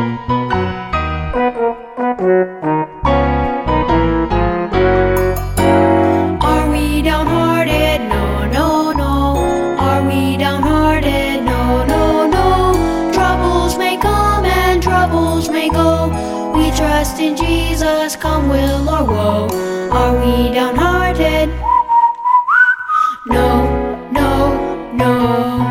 Are we downhearted? No, no, no. Are we downhearted? No, no, no. Troubles may come and troubles may go. We trust in Jesus, come will or woe. Are we downhearted? No, no, no.